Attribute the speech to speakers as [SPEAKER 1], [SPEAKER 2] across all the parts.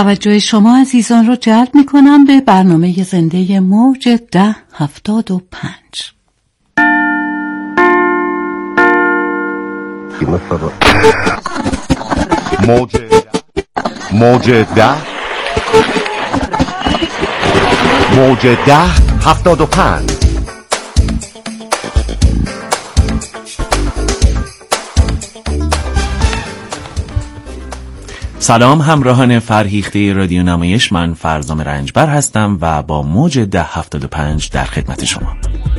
[SPEAKER 1] توجه شما عزیزان رو جلب می کنم به برنامه زنده موج 1075.
[SPEAKER 2] موج 1075.
[SPEAKER 3] سلام همراهان فرهیخته رادیو نمایش، من فرزام رنجبر هستم و با موج 1075 در خدمت شما.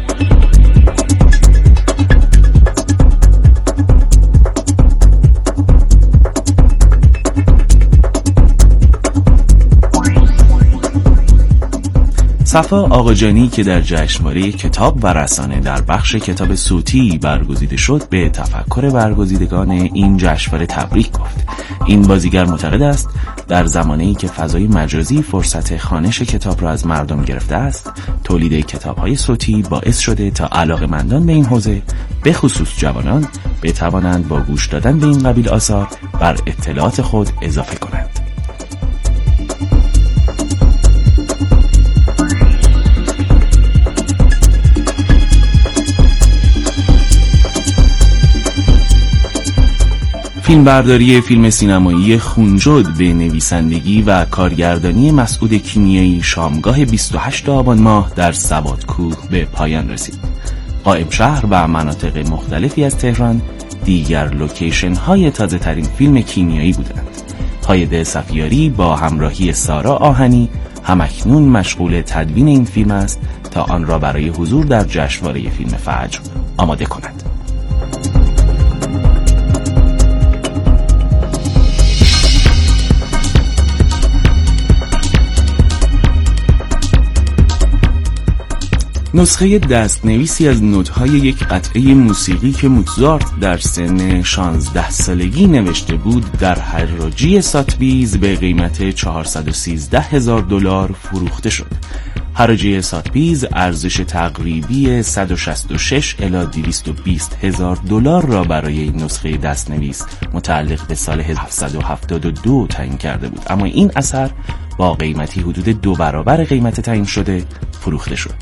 [SPEAKER 3] صفا آقاجانی که در جشنواره کتاب و رسانه در بخش کتاب صوتی برگزیده شد، به تفکر برگزیدگان این جشنواره تبریک گفت. این بازیگر معتقد است در زمانه‌ای که فضای مجازی فرصت خوانش کتاب را از مردم گرفته است، تولید کتاب‌های صوتی باعث شده تا علاقه‌مندان به این حوزه، به خصوص جوانان، بتوانند با گوش دادن به این قبیل آثار بر اطلاعات خود اضافه کنند. فیلمبرداری فیلم سینمایی خونجد به نویسندگی و کارگردانی مسعود کیمیایی شامگاه 28 آبان ماه در سوادکوه به پایان رسید. قائم شهر و مناطق مختلفی از تهران دیگر لوکیشن های تازه ترین فیلم کیمیایی بودند. هایده صفیاری با همراهی سارا آهنی همکنون مشغول تدوین این فیلم است تا آن را برای حضور در جشنواره فیلم فجر آماده کند. نسخه دستنویسی از نوت‌های یک قطعه موسیقی که موزارت در سن 16 سالگی نوشته بود در حراجی ساتبیز به قیمت $413,000 فروخته شد. حراجی ساتبیز ارزش تقریبی 166 الی $220,000 را برای این نسخه دستنویس متعلق به سال 1772 تعیین کرده بود، اما این اثر با قیمتی حدود 2 برابر قیمت تعیین شده فروخته شد.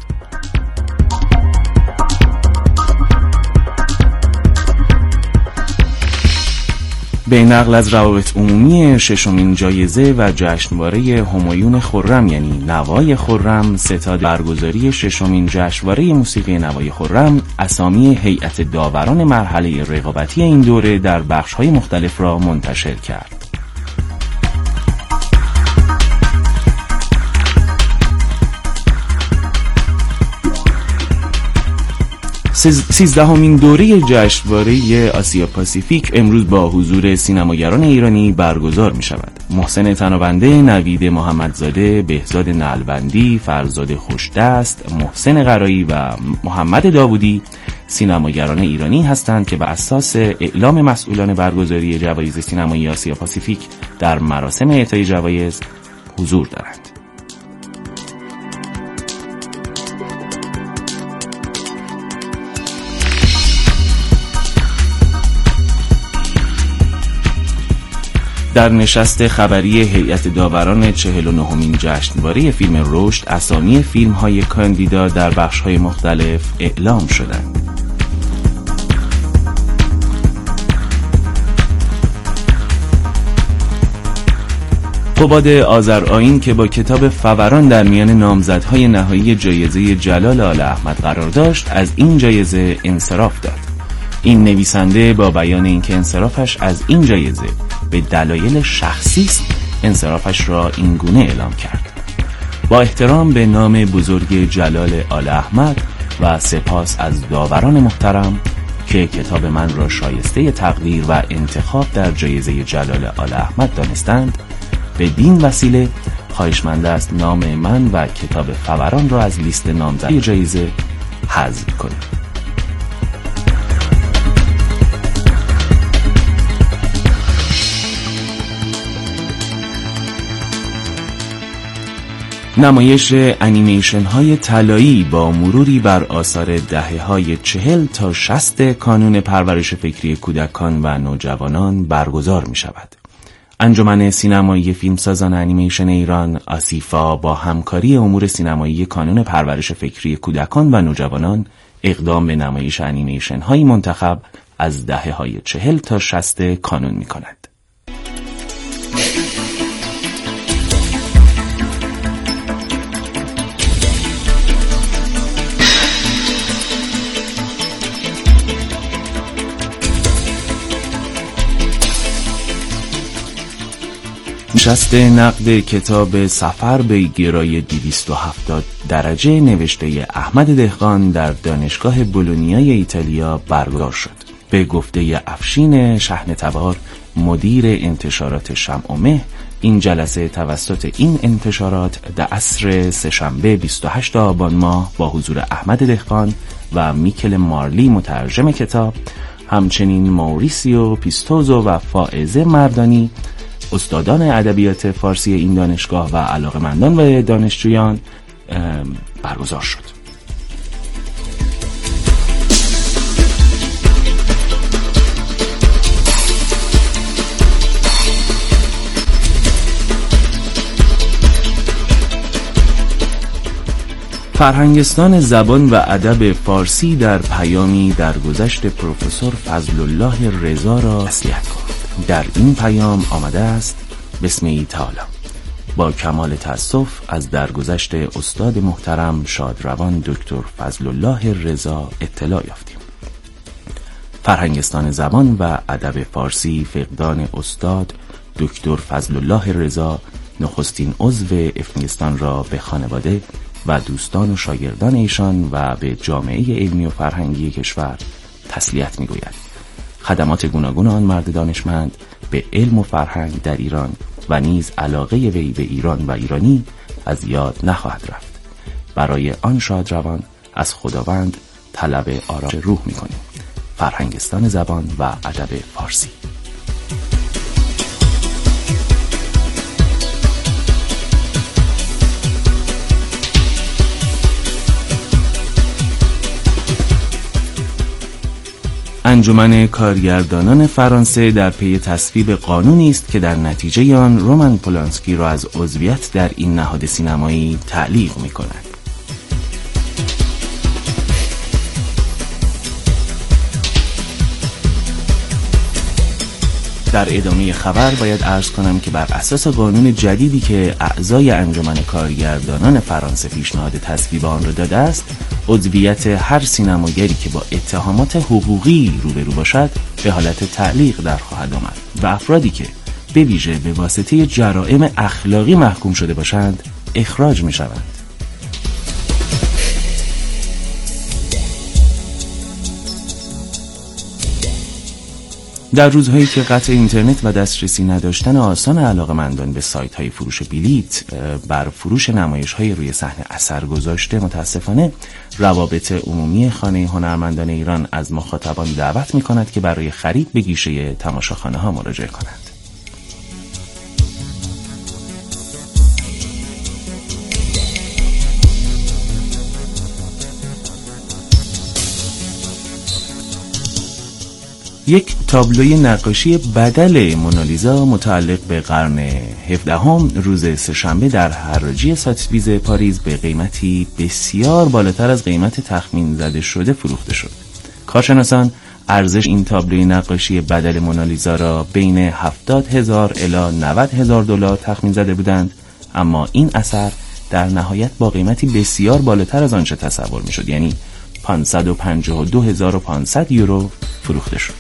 [SPEAKER 3] به نقل از روابط عمومی، ششمین جایزه و جشنواره همایون خرم یعنی نوای خرم، ستاد برگزاری ششمین جشنواره موسیقی نوای خرم اسامی هیئت داوران مرحله رقابتی این دوره در بخش‌های مختلف را منتشر کرد. 13مین دوره جشنواره آسیا پاسیفیک امروز با حضور سینماگران ایرانی برگزار می شود. محسن تنابنده، نوید محمدزاده، بهزاد نعلبندی، فرزاد خوشدست، محسن قرایی و محمد داوودی سینماگران ایرانی هستند که بر اساس اعلام مسئولان برگزاری جوایز سینمایی آسیا پاسیفیک در مراسم اعطای جوایز حضور دارند. در نشست خبری هیئت داوران 49مین جشنواره فیلم رشد اسامی فیلم‌های کاندیدا در بخش‌های مختلف اعلام شدند. قباد آذرآیین که با کتاب فوران در میان نامزدهای نهایی جایزه جلال آل احمد قرار داشت، از این جایزه انصراف داد. این نویسنده با بیان اینکه انصرافش از این جایزه به دلایل شخصی است، انصرافش را این گونه اعلام کرد: با احترام به نام بزرگ جلال آل احمد و سپاس از داوران محترم که کتاب من را شایسته تقدیر و انتخاب در جایزه جلال آل احمد دانستند، بدین وسیله خواهشمند است نام من و کتاب فوران را از لیست نامزدی جایزه حذف کنید. نمایش انیمیشن های طلایی با مروری بر آثار دهه‌های 40 تا 60 کانون پرورش فکری کودکان و نوجوانان برگزار می شود. انجمن سینمایی فیلمسازان انیمیشن ایران آسیفا با همکاری امور سینمایی کانون پرورش فکری کودکان و نوجوانان اقدام به نمایش انیمیشن های منتخب از دهه‌های 40 تا 60 کانون می کند. نشست نقد کتاب سفر به گرای 270 درجه نوشته احمد دهقان در دانشگاه بولونیای ایتالیا برگزار شد. به گفته افشین شحنه‌تبار مدیر انتشارات شمع و مه، این جلسه توسط این انتشارات در عصر سه‌شنبه 28 آبان ماه با حضور احمد دهقان و میکل مارلی مترجم کتاب، همچنین موریسیو پیستوزو و فائزه مردانی استادان ادبیات فارسی این دانشگاه و علاقه‌مندان و دانشجویان برگزار شد. فرهنگستان زبان و ادب فارسی در پیامی درگذشت پروفسور فضلالله رضا را تسلیت کرد. در این پیام آمده است: بسم تعالی، با کمال تأسف از درگذشت استاد محترم شادروان دکتر فضلالله رضا اطلاع یافتیم. فرهنگستان زبان و ادب فارسی فقدان استاد دکتر فضلالله رضا، نخستین عضو افغانستان را به خانواده و دوستان و شاگردان ایشان و به جامعه علمی و فرهنگی کشور تسلیت می‌گوید. خدمات گوناگون آن مرد دانشمند به علم و فرهنگ در ایران و نیز علاقه وی به ایران و ایرانی از یاد نخواهد رفت. برای آن شادروان از خداوند طلب آرامش روح می‌کنیم. فرهنگستان زبان و ادب فارسی. انجمن کارگردانان فرانسه در پی تصویب قانونی است که در نتیجه آن رومن پولانسکی را از عضویت در این نهاد سینمایی تعلیق می‌کند. در ادامه خبر باید عرض کنم که بر اساس قانون جدیدی که اعضای انجمن کارگردانان فرانسه پیشنهاد تصویب آن را داده است، عضویت هر سینماگری که با اتهامات حقوقی روبرو باشد به حالت تعلیق در خواهد آمد و افرادی که به ویژه به واسطه جرائم اخلاقی محکوم شده باشند اخراج می شوند. در روزهایی که قطع اینترنت و دسترسی نداشتن آسان علاقه‌مندان به سایت‌های فروش بلیت بر فروش نمایش‌های روی صحنه اثر گذاشته، متاسفانه روابط عمومی خانه هنرمندان ایران از مخاطبان دعوت می‌کند که برای خرید به گیشه تماشاخانه‌ها مراجعه کنند. یک تابلوی نقاشی بدل مونالیزا متعلق به قرن 17 روز سه‌شنبه در حراجی ساتویز پاریس به قیمتی بسیار بالاتر از قیمت تخمین زده شده فروخته شد. کارشناسان ارزش این تابلوی نقاشی بدل مونالیزا را بین 70,000 الی 90,000 دلار تخمین زده بودند، اما این اثر در نهایت با قیمتی بسیار بالاتر از آنچه تصور می‌شد، یعنی 552,500 یورو فروخته شد.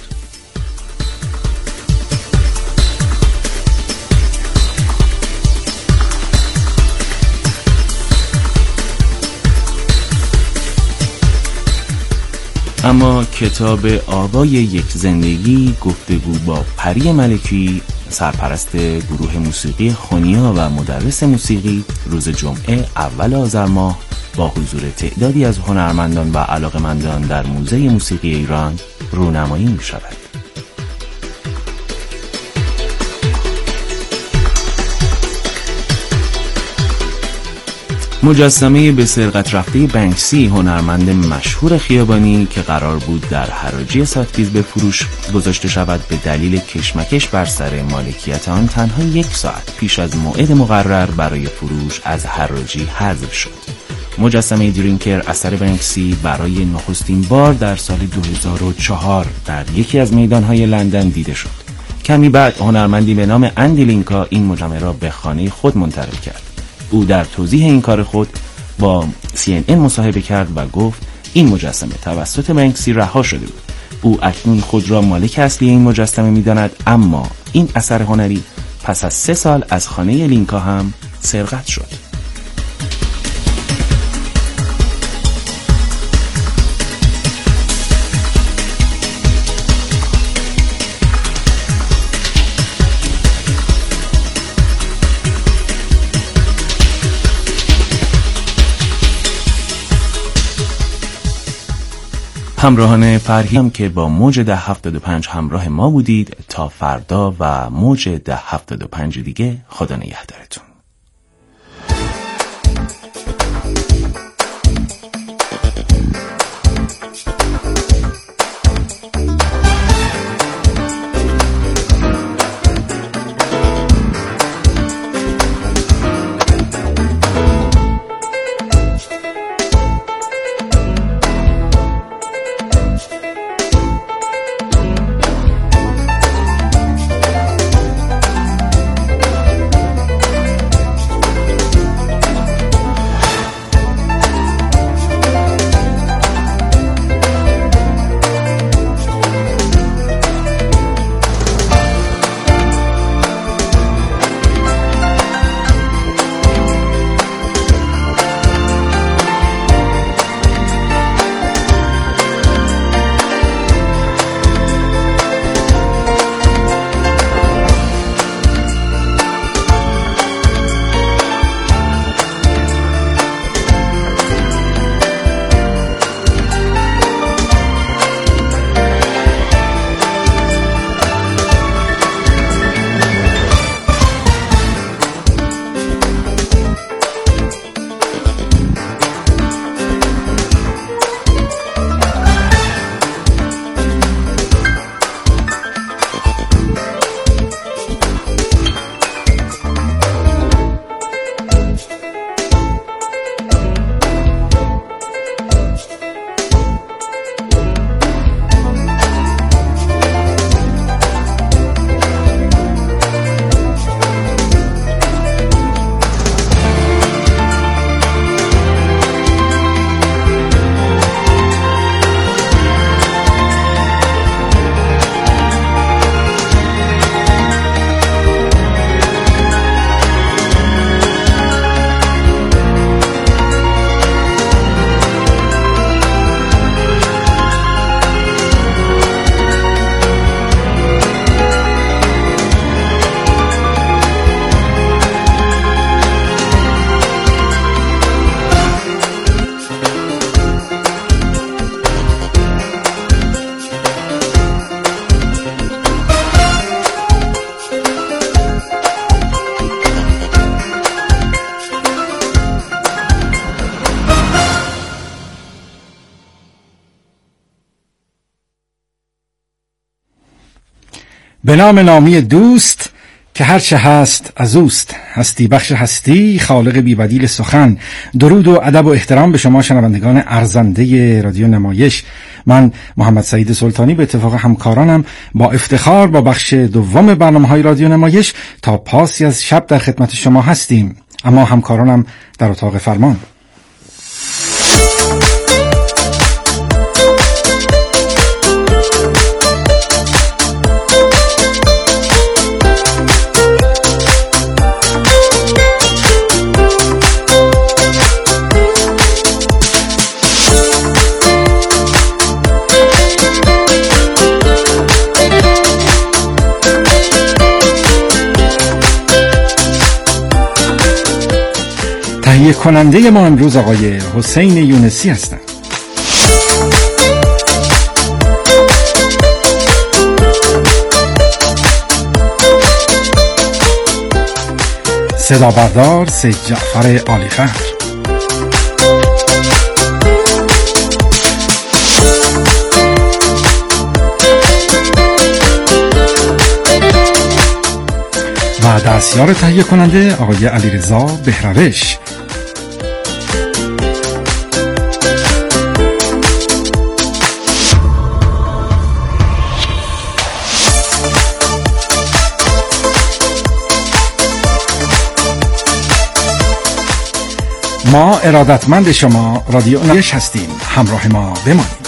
[SPEAKER 3] اما کتاب آوای یک زندگی، گفتگو با پری ملکی، سرپرست گروه موسیقی خونیا و مدرس موسیقی، روز جمعه اول آذر ماه با حضور تعدادی از هنرمندان و علاقه‌مندان در موزه موسیقی ایران رونمایی می شود. مجسمه به سرقت رفته بنکسی، هنرمند مشهور خیابانی که قرار بود در حراجی ساتیز به فروش گذاشته شود، به دلیل کشمکش بر سر مالکیت آن تنها 1 ساعت پیش از موعد مقرر برای فروش از حراجی حذف شد. مجسمه درینکر اثر بنکسی برای نخستین بار در سال 2004 در یکی از میدانهای لندن دیده شد. کمی بعد هنرمندی به نام اندی لینکا این مجسمه را به خانه خود منتقل کرد. او در توضیح این کار خود با CNN مصاحبه کرد و گفت این مجسمه توسط بنکسی رها شده بود. او اکنون خود را مالک اصلی این مجسمه می‌داند، اما این اثر هنری پس از 3 سال از خانه لینکا هم سرقت شد. همراهان فرهیم که با موج 1075 همراه ما بودید، تا فردا و موج 1075 دیگه، خدا نگهدارتون.
[SPEAKER 4] به نام نامی دوست که هرچه هست از اوست، هستی بخش هستی، خالق بی‌بدیل سخن. درود و ادب و احترام به شما شنوندگان ارزنده رادیو نمایش. من محمد سعید سلطانی به اتفاق همکارانم با افتخار با بخش دوم برنامه‌های رادیو نمایش تا پاسی از شب در خدمت شما هستیم، اما همکارانم در اتاق فرمان. تهیه کننده ما امروز آقای حسین یونسی هستند. صدا بردار سید جعفر عالیخر. و دستیار تهیه کننده آقای علیرضا بهروش. ما ارادتمند شما رادیو نمایش هستیم. همراه ما بمانید.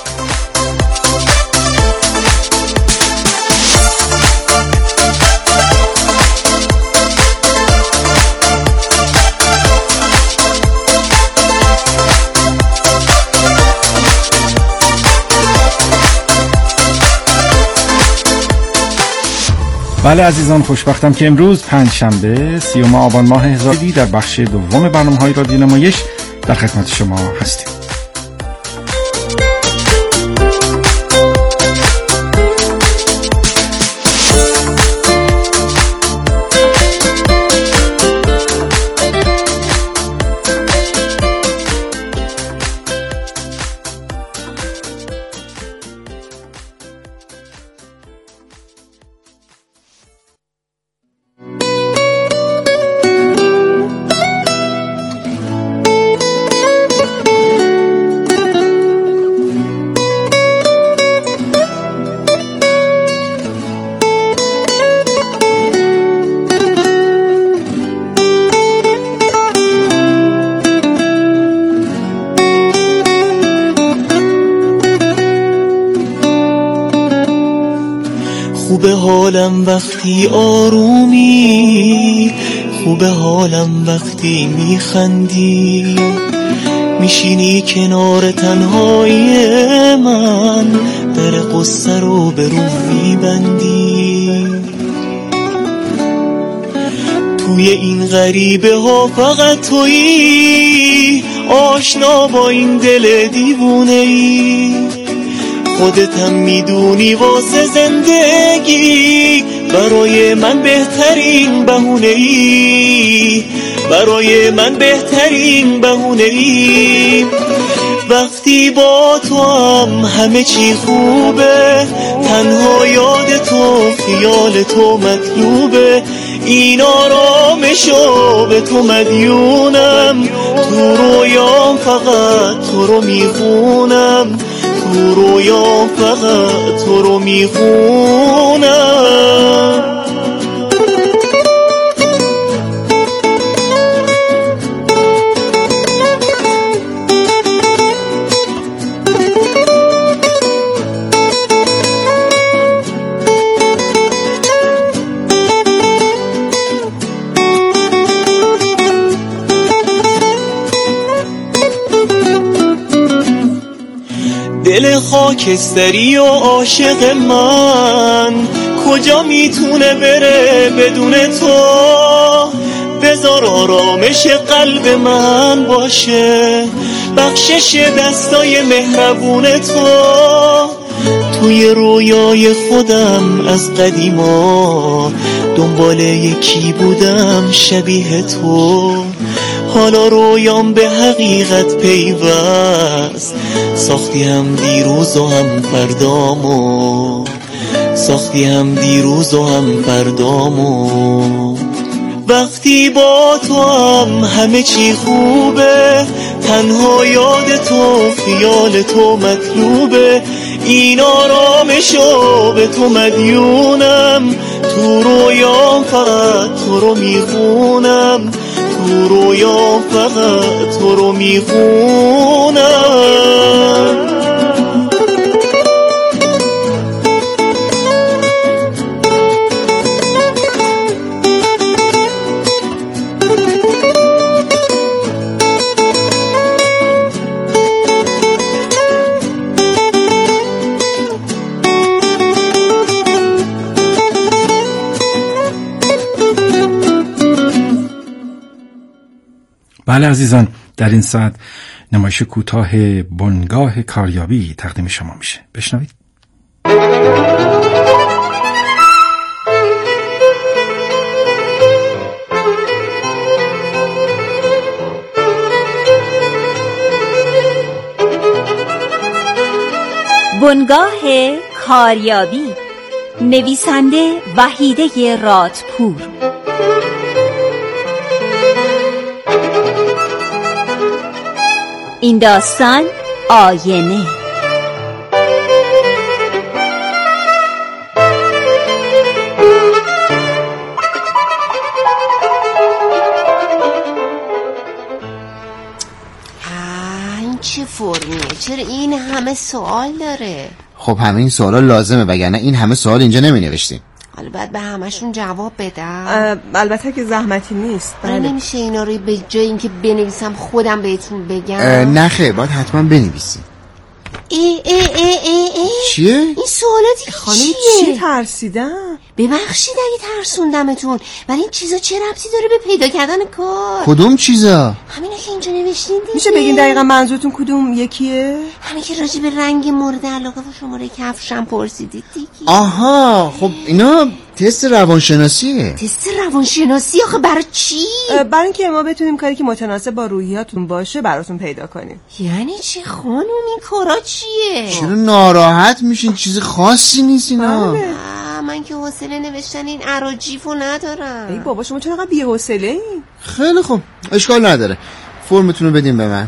[SPEAKER 4] بله عزیزان، خوشبختم که امروز پنجشنبه 30 آبان ماه 1000 در بخش دوم برنامه‌های رادیو نمایش در خدمت شما هستیم.
[SPEAKER 5] خوبه حالم وقتی آرومی، خوبه حالم وقتی میخندی، میشینی کنار تنهایی من، در قصه رو به رو میبندی. توی این غریبه ها فقط تویی، آشنا با این دل دیوونه ای. خودت هم میدونی واسه زندگی برای من بهترین بهونه ای، برای من بهترین بهونه ای. وقتی با تو هم همه چی خوبه، تنها یاد تو خیال تو مطلوبه. این آرامشو به تو مدیونم، تو رویام فقط تو رو میخونم، تو رویام فقط تو رو میخونم. دل خاکستری و عاشق من کجا میتونه بره بدون تو؟ بذار آرامش قلب من باشه، بخشش دستای مهربون تو. توی رویای خودم از قدیما دنبال یکی بودم شبیه تو، حالا رویام به حقیقت پیوست. ساختی هم دیروز و هم فردامو، ساختی هم دیروز و هم فردامو. وقتی با تو هم همه چی خوبه، تنها یاد تو خیال تو مطلوبه. این آرامشو به تو مدیونم، تو رویام فقط تو رو میخونم، تو رویام فقط تو رو میخونم.
[SPEAKER 4] بله عزیزان، در این ساعت نمایش کوتاه بنگاه کاریابی تقدیم شما میشه. بشنوید.
[SPEAKER 6] بنگاه کاریابی، نویسنده وحیده رادپور. این داستان آینه.
[SPEAKER 7] این چه فرمیه؟ چرا این همه سوال داره؟
[SPEAKER 8] خب همه این سوالا لازمه، وگرنه این همه سوال اینجا نمی نوشتیم.
[SPEAKER 7] حالا باید به همشون جواب بدم.
[SPEAKER 9] البته که زحمتی نیست.
[SPEAKER 7] بله. نمیشه اینا رو به جای اینکه بنویسم خودم بهتون بگم؟
[SPEAKER 8] نه خیر، باید حتما بنویسی. چیه؟
[SPEAKER 7] این سوالاتی
[SPEAKER 9] خانم
[SPEAKER 7] چیه؟
[SPEAKER 9] چی ترسیدم؟
[SPEAKER 7] ببخشید اگه ترسوندمتون، ولی این چیزا چه ربطی داره به پیدا کردن کار؟
[SPEAKER 8] کدوم چیزا؟
[SPEAKER 7] همینه که اینجا نوشتین دیگه.
[SPEAKER 9] میشه بگین دقیقا منظورتون کدوم یکیه؟
[SPEAKER 7] همین که راجع به رنگ مورد علاقه و شماره کفشم پرسیدید دیگه.
[SPEAKER 8] آها، خب اینا تست روانشناسیه.
[SPEAKER 7] تست روانشناسی آخه برای چی؟
[SPEAKER 9] برای اینکه ما بتونیم کاری که متناسب با روحیاتون باشه براتون پیدا کنیم.
[SPEAKER 7] یعنی چی خانم؟ این کارا چیه؟
[SPEAKER 8] چرا ناراحت میشین؟ چیز خاصی نیست اینا.
[SPEAKER 7] من که حوصله نوشتن این اراجیفو ندارم.
[SPEAKER 9] ای بابا شما چرا بی‌حوصله این؟
[SPEAKER 8] خیلی خوب، اشکال نداره. فرمتون رو بدین به من.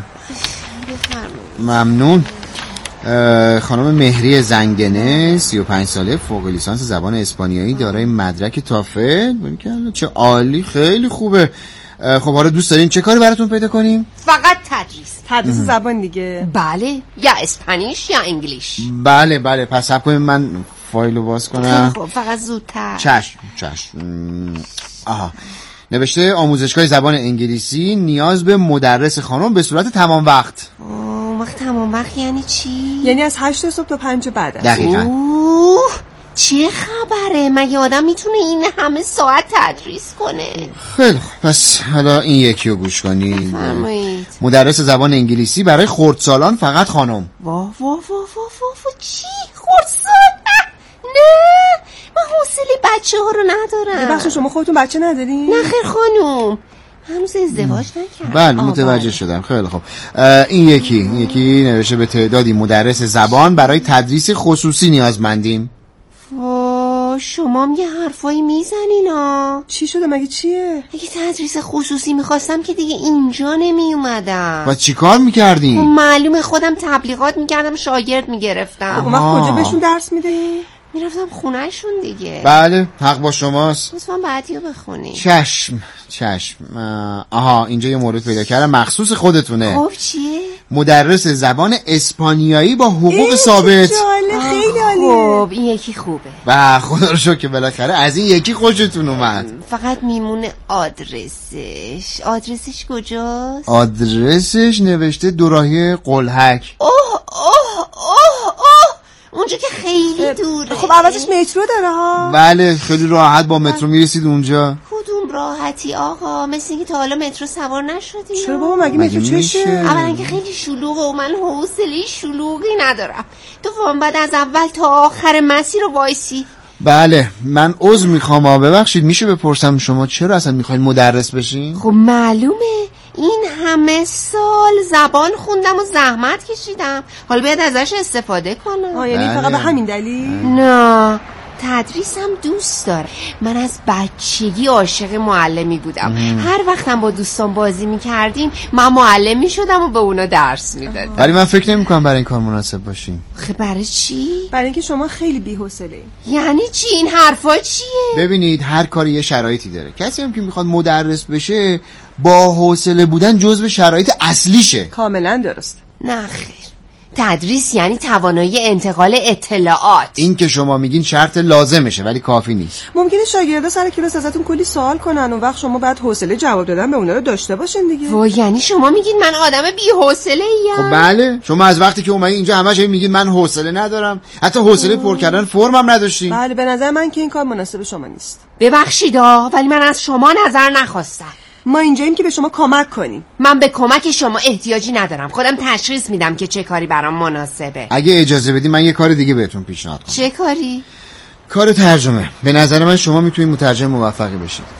[SPEAKER 8] ممنون. خانم مهری زنگنه، 35 ساله، فوق لیسانس زبان اسپانیایی، دارای مدرک تافل. چه عالی، خیلی خوبه. خب حالا دوست دارین چه کاری براتون پیدا کنیم؟
[SPEAKER 7] فقط
[SPEAKER 9] تدریس زبان دیگه.
[SPEAKER 7] بله، یا اسپانیش یا انگلیش.
[SPEAKER 8] بله، پس صبر کنیم من فایلو باز کنم.
[SPEAKER 7] خب فقط زودتر.
[SPEAKER 8] چشم. آها، نوشته آموزشگاه زبان انگلیسی نیاز به مدرس خانم به صورت تمام وقت.
[SPEAKER 7] وقت تمام وقت یعنی چی؟
[SPEAKER 9] یعنی از 8 صبح تا 5 بعد.
[SPEAKER 8] دقیقاً.
[SPEAKER 7] چه خبره؟ مگه آدم میتونه این همه ساعت تدریس کنه؟
[SPEAKER 8] خیلی خوب، پس حالا این یکی رو گوش کنید.
[SPEAKER 7] فرمایید.
[SPEAKER 8] مدرس زبان انگلیسی برای خردسالان فقط خانم.
[SPEAKER 7] وا چی؟ خردسال؟ نه، من حوصله بچه ها رو ندارم.
[SPEAKER 9] بخش شما خودتون بچه ندارین؟
[SPEAKER 7] نه خیر خانم، هنوز ازدواج نکردم.
[SPEAKER 8] بله متوجه شدم. خیلی خوب. این یکی نوشته به تعدادی مدرس زبان برای تدریس خصوصی نیازمندیم.
[SPEAKER 7] شما یه حرفایی میزنین ها.
[SPEAKER 9] چی شده؟ مگه چیه؟
[SPEAKER 7] اگه تدریس خصوصی میخواستم که دیگه اینجا نمی اومدم.
[SPEAKER 8] و چی کار میکردین؟
[SPEAKER 7] معلومه خودم تبلیغات میکردم، شاگرد میگرفتم.
[SPEAKER 9] اون وقت کجا بهشون درس میدهی؟
[SPEAKER 7] میرفتم خونهشون دیگه.
[SPEAKER 8] بله، حق با شماست.
[SPEAKER 7] لطفاً بعدیو بخونی.
[SPEAKER 8] چشم. آها، اینجا یه مورد پیدا کردم مخصوص خودتونه.
[SPEAKER 7] خب چیه؟
[SPEAKER 8] مدرس زبان اسپانیایی با حقوق ثابت.
[SPEAKER 9] خیلی عالیه.
[SPEAKER 7] خب این یکی خوبه.
[SPEAKER 8] و خدا رو شکر که بالاخره از این یکی خوشتون اومد.
[SPEAKER 7] فقط میمونه آدرسش کجاست؟
[SPEAKER 8] آدرسش نوشته دوراهی قلهک.
[SPEAKER 7] اوه اونجا که خیلی دوره.
[SPEAKER 9] خب عوضش مترو داره ها.
[SPEAKER 8] بله، خیلی راحت با مترو میرسید اونجا.
[SPEAKER 7] کدوم راحتی آقا؟ مثل اینکه تا حالا مترو سوار نشدی.
[SPEAKER 9] چرا بابا مگه مترو چشه؟
[SPEAKER 7] اولا که خیلی شلوغه و من حوصله شلوغی ندارم. دوم بعد از اول تا آخر مسیر رو وایسی.
[SPEAKER 8] بله، من عذر میخوام، ببخشید میشه بپرسم شما چرا اصلا میخواین مدرس بشین؟
[SPEAKER 7] خب معلومه، این همه سال زبان خوندم و زحمت کشیدم، حالا باید ازش استفاده کنم.
[SPEAKER 9] یعنی فقط به همین دلیل؟
[SPEAKER 7] نه، تدریسم دوست داره. من از بچگی عاشق معلمی بودم. هر وقتم با دوستان بازی میکردیم من معلم میشدم و به اونا درس میدادم.
[SPEAKER 8] ولی من فکر نمیکنم برای این کار مناسب باشین.
[SPEAKER 7] خب برای چی؟
[SPEAKER 9] برای اینکه شما خیلی بی‌حوصله.
[SPEAKER 7] یعنی چی؟ این حرفا چیه؟
[SPEAKER 8] ببینید، هر کاری یه شرایطی داره. کسی هم که میخواد مدرس بشه با حوصله بودن جزو شرایط اصلیشه.
[SPEAKER 9] کاملا درست.
[SPEAKER 7] نه خیر، تدریس یعنی توانایی انتقال اطلاعات. این
[SPEAKER 8] که شما میگین شرط لازمشه ولی کافی نیست.
[SPEAKER 9] ممکنه شاگردا سر کلاس ازتون کلی سوال کنن، اون وقت شما باید حوصله جواب دادن به اونا رو داشته باشین دیگه.
[SPEAKER 7] و یعنی شما میگین من آدم بی‌حوصله‌ایم؟
[SPEAKER 8] خب بله، شما از وقتی که اومدین اینجا همش میگین من حوصله ندارم، حتی حوصله پر کردن فرمم نداشتین.
[SPEAKER 9] بله، به نظر من که این کار مناسب شما نیست.
[SPEAKER 7] ببخشیدا، ولی من از شما نظر نخواستم.
[SPEAKER 9] ما اینجاییم که به شما کمک کنیم.
[SPEAKER 7] من به کمک شما احتیاجی ندارم، خودم تشخیص میدم که چه کاری برام مناسبه.
[SPEAKER 8] اگه اجازه بدی من یه کار دیگه بهتون پیشنهاد کنم.
[SPEAKER 7] چه کاری؟
[SPEAKER 8] کار ترجمه. به نظر من شما میتونید مترجم موفقی بشید.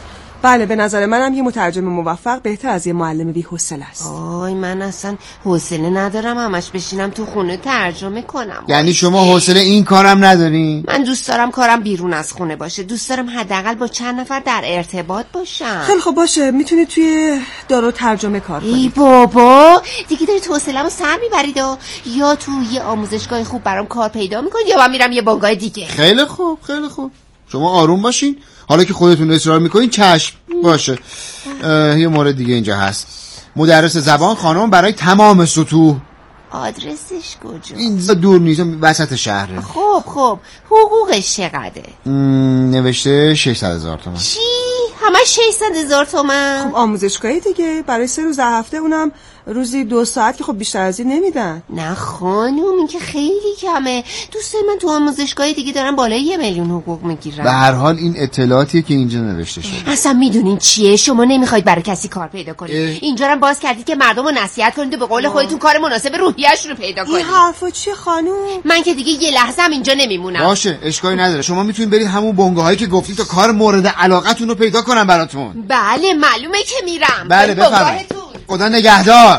[SPEAKER 9] بله به نظر منم یه مترجم موفق بهتر از یه معلم بی‌حوصله است.
[SPEAKER 7] آی من اصلا حوصله ندارم همش بشینم تو خونه ترجمه کنم.
[SPEAKER 8] یعنی شما حوصله این کارم ندارین؟
[SPEAKER 7] من دوست دارم کارم بیرون از خونه باشه. دوست دارم حداقل با چند نفر در ارتباط باشم.
[SPEAKER 9] خیلی خب باشه، میتونی توی دارو ترجمه کار کنی.
[SPEAKER 7] ای بابا دیگه دارید حوصله‌مو سر میبرید یا تو یه آموزشگاه خوب برام کار پیدا میکنید یا من میرم یه بنگاه دیگه.
[SPEAKER 8] خیلی خوب خیلی خوب، شما آروم باشین. حالا که خودتون اصرار میکنین چشم باشه. یه مورد دیگه اینجا هست، مدرس زبان خانم برای تمام سطوح.
[SPEAKER 7] آدرسش کجا؟
[SPEAKER 8] اینجا دور نیست، وسط شهره.
[SPEAKER 7] خب حقوقش چقدره؟
[SPEAKER 8] نوشته 600,000 تومان.
[SPEAKER 7] چی؟ همه 600,000 تومان؟
[SPEAKER 9] خب آموزشگاهی دیگه، برای 3 روز هفته، اونم روزی 2 ساعت که خب بیشتر از این نمیدن.
[SPEAKER 7] نه خانوم این که خیلی کمه. دوستای من تو آموزشگاه دیگه دارن بالای 1,000,000 حقوق میگیرن.
[SPEAKER 8] به هر حال این اطلاعاتیه که اینجا نوشته شده.
[SPEAKER 7] اصلا میدونین چیه؟ شما نمیخواید برای کسی کار پیدا کنید. اینجا رو باز کردید که مردم رو نصیحت کنید و به قول خودتون کار مناسب روحیه‌اش رو پیدا کنید.
[SPEAKER 9] این حرفا چیه خانوم؟
[SPEAKER 7] من که دیگه یه لحظه هم اینجا نمیمونم.
[SPEAKER 8] باشه اشکالی نداره، شما میتونید برید همون بنگاهایی که گفتید تا کار مورد علاقتون رو پیدا کنن براتون.
[SPEAKER 7] بله معلومه که میرم.
[SPEAKER 8] بله بفرمایید. خدا نگهدار.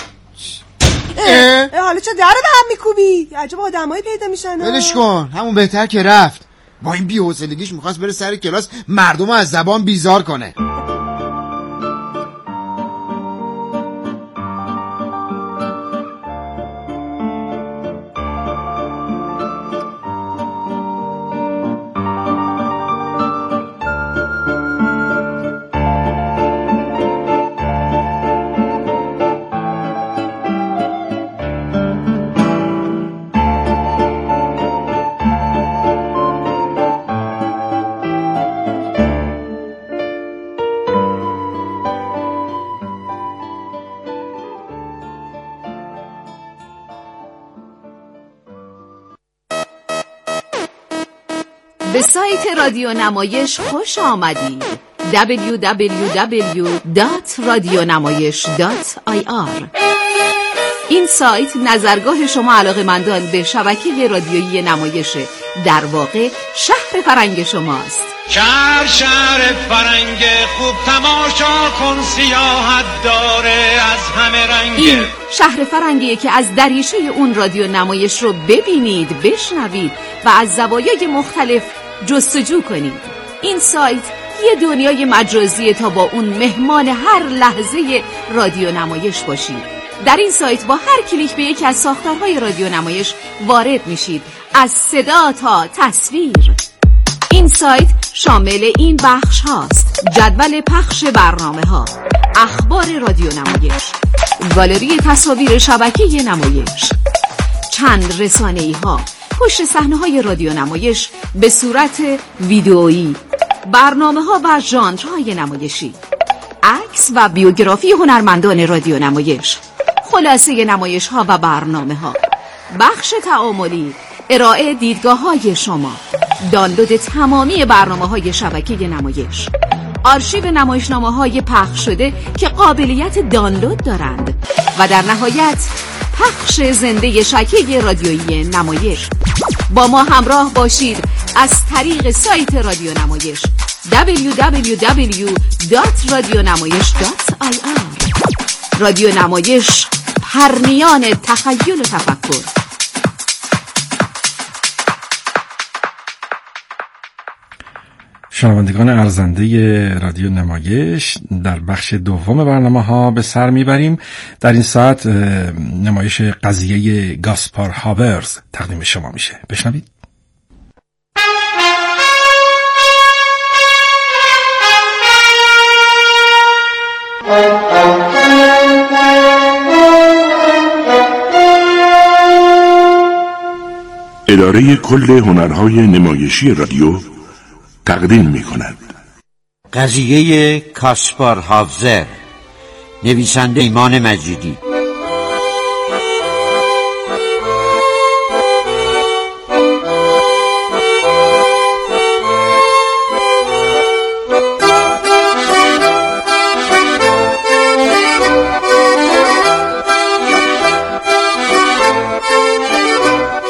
[SPEAKER 9] حالا چه در به هم میکوبی؟ عجب آدمایی پیدا میشن.
[SPEAKER 8] ولش کن، همون بهتر که رفت. با این بی‌حوصلگیش میخواست بره سر کلاس مردم رو از زبان بیزار کنه.
[SPEAKER 1] به سایت رادیو نمایش خوش آمدید. www.radionamayish.ir. این سایت نظرگاه شما علاقه‌مندان به شبکه رادیویی نمایش، در واقع شهر فرنگ شماست.
[SPEAKER 5] شهر فرنگ خوب تماشا کن، سیاحت داره از همه رنگ.
[SPEAKER 1] این شهر فرنگیه که از دریچه اون رادیو نمایش رو ببینید، بشنوید و از زوایای مختلف جستجو کنید. این سایت یه دنیای مجازیه تا با اون مهمان هر لحظه رادیو نمایش باشید. در این سایت با هر کلیک به یکی از ساختارهای رادیو نمایش وارد میشید، از صدا تا تصویر. این سایت شامل این بخش هاست: جدول پخش برنامه ها، اخبار رادیو نمایش، گالری تصاویر شبکه نمایش، چند رسانه‌ای ها، پشت صحنه های رادیو نمایش به صورت ویدئویی، برنامه ها و ژانرهای نمایشی، عکس و بیوگرافی هنرمندان رادیو نمایش، خلاصه نمایش ها و برنامه ها، بخش تعاملی، ارائه دیدگاه های شما، دانلود تمامی برنامه های شبکه نمایش، آرشیو نمایشنامه های پخش شده که قابلیت دانلود دارند و در نهایت پخش زنده شبکه رادیویی نمایش. با ما همراه باشید از طریق سایت رادیو نمایش www.radionamayish.ir. رادیو نمایش، پرنیان تخیل و تفکر.
[SPEAKER 4] شنوندگان ارزنده رادیو نمایش، در بخش دوم برنامه ها به سر میبریم. در این ساعت نمایش قضیه گاسپار هاورز تقدیم شما میشه. بشنوید.
[SPEAKER 10] اداره کل هنرهای نمایشی رادیو تقدیم می کند
[SPEAKER 11] قضیه کاسپار هاوزر، نویسنده ایمان مجیدی.